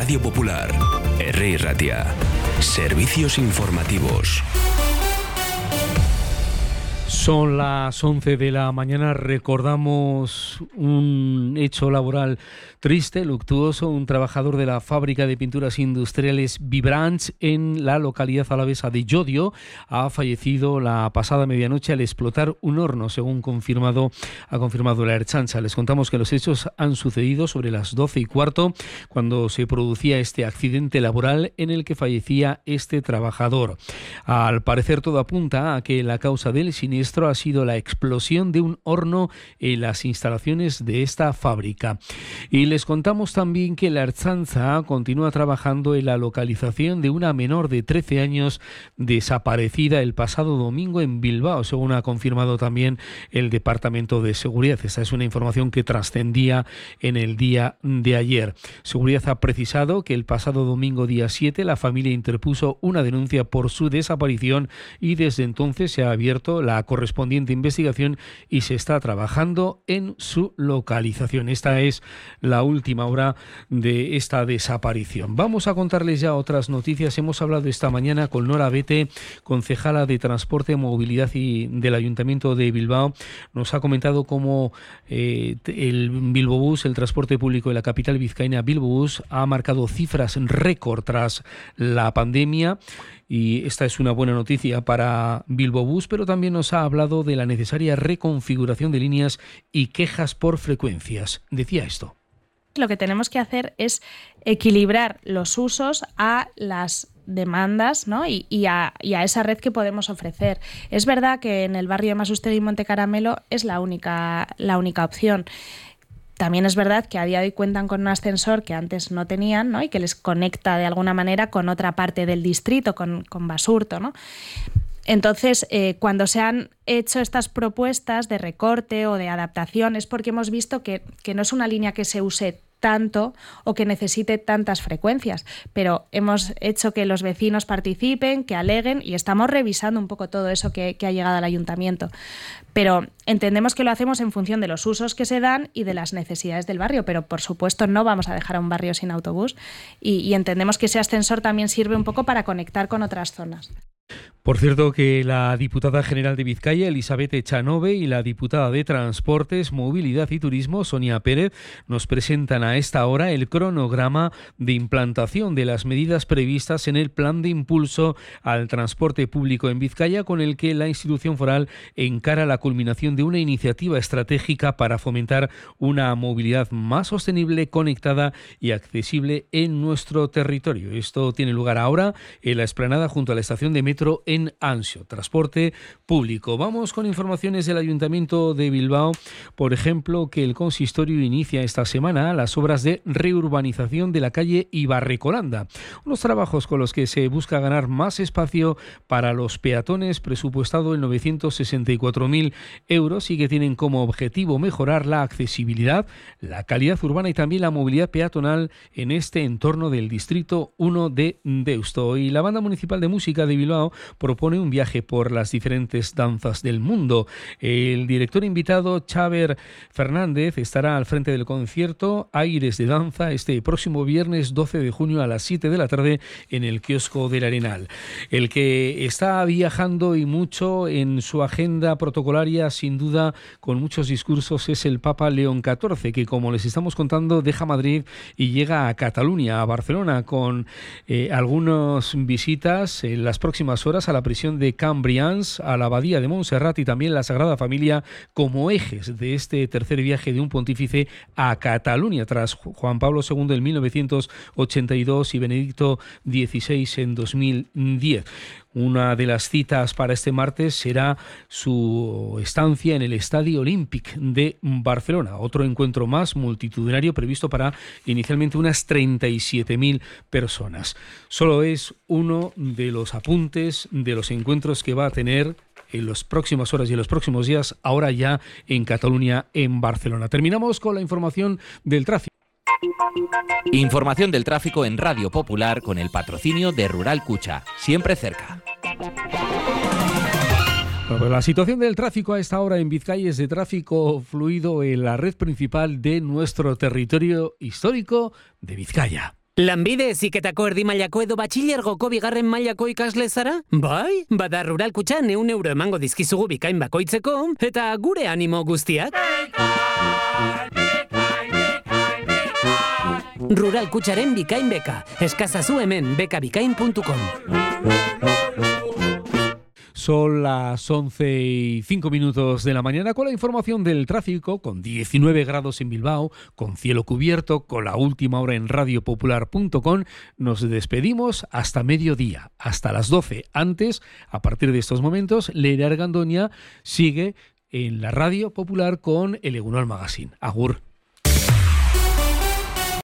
Radio Popular, Herri Ratia. Servicios informativos. Son las 11 de la mañana. Recordamos un hecho laboral triste, luctuoso. Un trabajador de la fábrica de pinturas industriales Vibrants en la localidad alavesa de Llodio ha fallecido la pasada medianoche al explotar un horno, según ha confirmado la Ertzaintza. Les contamos que los hechos han sucedido sobre las 12:15, cuando se producía este accidente laboral en el que fallecía este trabajador. Al parecer, todo apunta a que la causa del siniestro ha sido la explosión de un horno en las instalaciones de esta fábrica. Y les contamos también que la Ertzaintza continúa trabajando en la localización de una menor de 13 años desaparecida el pasado domingo en Bilbao, según ha confirmado también el Departamento de Seguridad. Esta es una información que trascendía en el día de ayer. Seguridad ha precisado que el pasado domingo día 7 la familia interpuso una denuncia por su desaparición y desde entonces se ha abierto la correspondiente investigación y se está trabajando en su localización. Esta es la última hora de esta desaparición. Vamos a contarles ya otras noticias. Hemos hablado esta mañana con Nora Bete, concejala de Transporte, Movilidad y del Ayuntamiento de Bilbao. Nos ha comentado cómo el Bilbobús, el transporte público de la capital vizcaína Bilbobús, ha marcado cifras récord tras la pandemia. Y esta es una buena noticia para Bilbobús, pero también nos ha hablado de la necesaria reconfiguración de líneas y quejas por frecuencias. Decía esto. Lo que tenemos que hacer es equilibrar los usos a las demandas, ¿no? y a esa red que podemos ofrecer. Es verdad que en el barrio de Masusteri y Monte Caramelo es la única opción. También es verdad que a día de hoy cuentan con un ascensor que antes no tenían, ¿no? Y que les conecta de alguna manera con otra parte del distrito, con Basurto, ¿no? Entonces, cuando se han hecho estas propuestas de recorte o de adaptación es porque hemos visto que no es una línea que se use tanto o que necesite tantas frecuencias, pero hemos hecho que los vecinos participen, que aleguen y estamos revisando un poco todo eso que ha llegado al ayuntamiento. Pero entendemos que lo hacemos en función de los usos que se dan y de las necesidades del barrio, pero por supuesto no vamos a dejar a un barrio sin autobús y entendemos que ese ascensor también sirve un poco para conectar con otras zonas. Por cierto, que la diputada general de Vizcaya, Elizabeth Echanove, y la diputada de Transportes, Movilidad y Turismo, Sonia Pérez, nos presentan a esta hora el cronograma de implantación de las medidas previstas en el Plan de Impulso al Transporte Público en Vizcaya, con el que la institución foral encara la culminación de una iniciativa estratégica para fomentar una movilidad más sostenible, conectada y accesible en nuestro territorio. Esto tiene lugar ahora en la explanada junto a la estación de metro en Ansio, transporte público. Vamos con informaciones del Ayuntamiento de Bilbao. Por ejemplo, que el consistorio inicia esta semana las obras de reurbanización de la calle Ibarrecolanda. Unos trabajos con los que se busca ganar más espacio para los peatones, presupuestado en 964.000 euros y que tienen como objetivo mejorar la accesibilidad, la calidad urbana y también la movilidad peatonal en este entorno del Distrito 1 de Deusto. Y la Banda Municipal de Música de Bilbao propone un viaje por las diferentes danzas del mundo. El director invitado, Xaver Fernández, estará al frente del concierto Aires de Danza este próximo viernes 12 de junio a las 7 de la tarde en el kiosco del Arenal. El que está viajando y mucho en su agenda protocolaria, sin duda, con muchos discursos, es el Papa León XIV, que, como les estamos contando, deja Madrid y llega a Cataluña, a Barcelona, con algunas visitas en las próximas horas a la prisión de Can Brians, a la abadía de Montserrat y también la Sagrada Familia, como ejes de este tercer viaje de un pontífice a Cataluña, tras Juan Pablo II en 1982 y Benedicto XVI en 2010. Una de las citas para este martes será su estancia en el Estadio Olímpic de Barcelona. Otro encuentro más multitudinario previsto para inicialmente unas 37.000 personas. Solo es uno de los apuntes de los encuentros que va a tener en las próximas horas y en los próximos días, ahora ya en Cataluña, en Barcelona. Terminamos con la información del tráfico. Información del tráfico en Radio Popular con el patrocinio de Rural Cucha, siempre cerca. Bueno, la situación del tráfico a esta hora en Vizcaya es de tráfico fluido en la red principal de nuestro territorio histórico de Vizcaya. Lanbide heziketako erdi mailako edo batxilergoko bigarren mailako ikasle zara? Bai, bada Rural Kutxan 100 euro emango dizkizugu bikain bakoitzeko, eta gure animo guztiak. Rural Kutxaren bikain beka. Eskazazu hemen bekabikain.com. Son las 11:05 de la mañana con la información del tráfico, con 19 grados en Bilbao, con cielo cubierto, con la última hora en radiopopular.com. Nos despedimos hasta mediodía, hasta las 12. Antes, a partir de estos momentos, Leire Argandoña sigue en la Radio Popular con el Egunon Magazine. Agur.